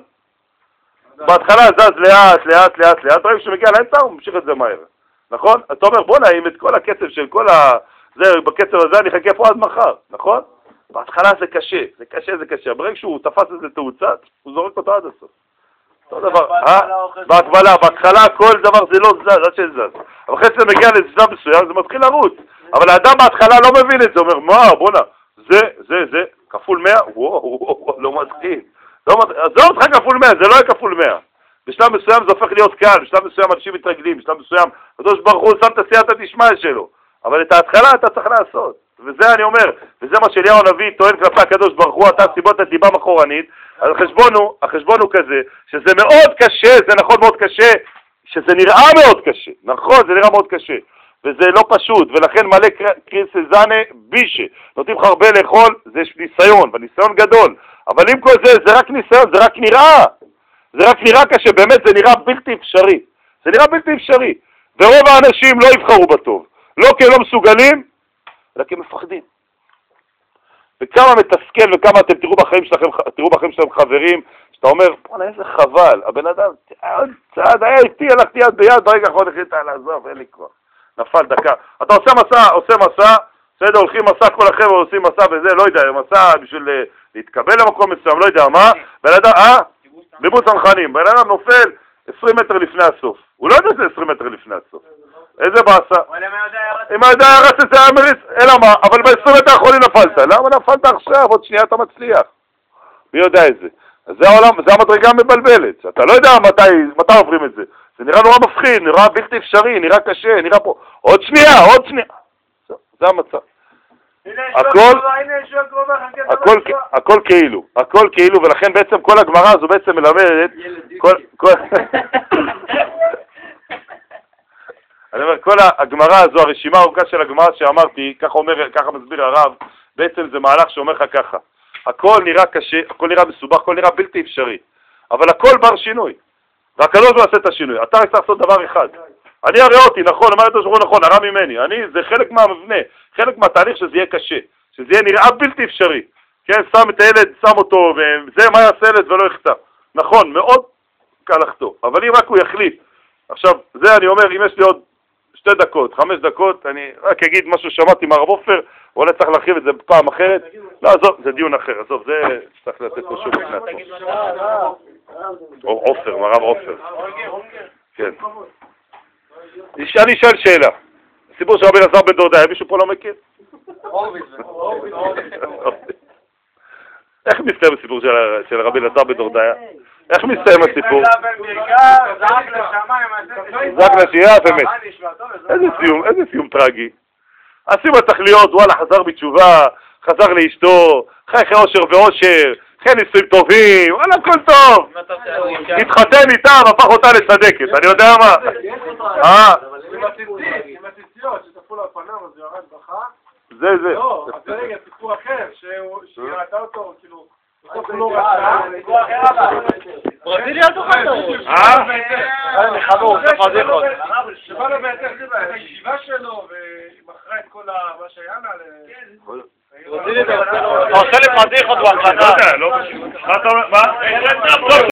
בהתחלה זז לאט, לאט, לאט, לאט, רואים שמגיע לאמצע, הוא ממשיך את זה מהר. נכון? אתה אומר, בוא נעים את כל הקצב של כל ה... זה, בקצב הזה אני אחכה פה עד מחר, נכון? בהתחלה זה קשה, זה קשה, זה קשה. ברגע שהוא תפס איזה תאוצה, הוא זורק אותו עד הסוף. אותו דבר, אה? בהקבלה, בהתחלה כל דבר זה לא זז, עד שזז. אבל אחרי שזה מגיע לשלב מסוים, זה מתחיל לרוץ. אבל האדם בהתחלה לא מבין את זה, אומר, מה, בוא'נה, זה, זה, זה, כפול מאה, וואו, וואו, לא מתחיל. זה אותך כפול מאה, זה לא יהיה כפול מאה. בשלב מסוים זה הופך להיות קל, בשלב מסוים אנשים מתרגלים, בשלב מסוים, הקדוש ברוך הוא שם את הסייעתא דשמיא שלו. אבל את ההתחלה אתה צריך לעשות. וזה אני אומר, וזה מה שאליהו הנביא טוען כלפי הקדוש ברוך הוא, אתה סיבות את ליבם אחורנית. אז החשבון הוא, החשבון הוא כזה, שזה מאוד קשה, זה נכון מאוד קשה, שזה נראה מאוד קשה. נכון, זה נראה מאוד קשה. וזה לא פשוט, ולכן מלא קריס זנה בישה. נותנים לך הרבה לאכול, זה ניסיון, וניסיון גדול. אבל עם כל זה, זה רק ניסיון, זה רק נראה. זה רק נראה קשה, באמת זה נראה בלתי אפשרי. זה נראה בלתי אפשרי. ורוב האנשים לא יבחרו בטוב. לא כי הם לא מסוגלים, אלא כי הם מפחדים. וכמה מתסכל וכמה אתם תראו בחיים שלכם, תראו בחיים שלכם חברים, שאתה אומר, בוא'נה איזה חבל, הבן אדם, צעד, היה איתי, הלכתי יד ביד, ברגע האחרון החליט לעזוב, אין לי כוח. נפל דקה. אתה עושה מסע, עושה מסע, בסדר, הולכים מסע, כל החבר'ה עושים מסע וזה, לא יודע, מסע בשביל להתקבל למקום מסוים, לא יודע מה, בן אדם, אה? לימוד צנחנים, בן אדם נופל עשרים מטר לפני הסוף. הוא לא יודע שזה עשרים מטר לפני הסוף. איזה באסה? אם הידע ירס את זה היה מריץ, אלא מה? אבל ב-עשרים מטר האחרונים נפלת. למה נפלת עכשיו? עוד שנייה אתה מצליח. מי יודע את זה? אז זה העולם, זה המדרגה המבלבלת. אתה לא יודע מתי, מתי עוברים את זה. זה נראה נורא מפחיד, נראה בלתי אפשרי, נראה קשה, נראה פה. עוד שנייה, עוד שנייה. זה המצב. הכל, הכל, הכל כאילו, הכל כאילו, ולכן בעצם כל הגמרא הזו בעצם מלמדת, כל, כל, אני אומר, כל הגמרא הזו, הרשימה הארוכה של הגמרא שאמרתי, ככה אומר, ככה מסביר הרב, בעצם זה מהלך שאומר לך ככה, הכל נראה קשה, הכל נראה מסובך, הכל נראה בלתי אפשרי, אבל הכל בר שינוי, והקדוש ברוך הוא עושה את השינוי, אתה רק צריך לעשות דבר אחד, אני אראה אותי, נכון, אמר הקדוש ברוך הוא נכון, הרע ממני, אני, זה חלק מהמבנה, חלק מהתהליך שזה יהיה קשה, שזה יהיה נראה בלתי אפשרי, כן, שם את הילד, שם אותו, וזה מה יעשה ילד ולא יחטא, נכון, מאוד קל לחטוא, אבל אם רק הוא יחליט, עכשיו, זה אני אומר, אם יש לי עוד שתי דקות, חמש דקות, אני רק אגיד משהו שמעתי מהרב עופר, אולי צריך להרחיב את זה פעם אחרת, לא, עזוב, זה דיון אחר, עזוב, זה צריך לתת פה שוב לפני עצמו. או עופר, מהרב עופר. כן. אני אשאל שאלה, סיפור של רבי אלעזר בן דורדיא, מישהו פה לא מכיר? איך מסתיים הסיפור של רבי אלעזר בן דורדיא? איך מסתיים הסיפור? זק לשנייה, באמת. איזה סיום, איזה סיום טרגי. הסיום צריך להיות, וואלה, חזר בתשובה, חזר לאשתו, חי חי אושר ואושר, חי נישואים טובים, וואלה, הכל טוב. התחתן איתם, הפך אותה לצדקת, אני יודע מה. אה? עם הציציות שתפו לו על פניו, אז הוא ירד בכה. זה, זה. לא, אז זה רגע, סיפור אחר, שהיא ראתה אותו, כאילו, בסוף הוא לא רצה. סיפור אחר הבא. ברזילי אל תוכל לראש. אה? אני חמור, זה פרדיך עוד. שבא לו בהתך לישיבה שלו, והיא מכרה את כל מה שהיה לה. אתה עושה לי פדיחות בהתחלה. לא יודע, לא... מה אתה אומר? מה?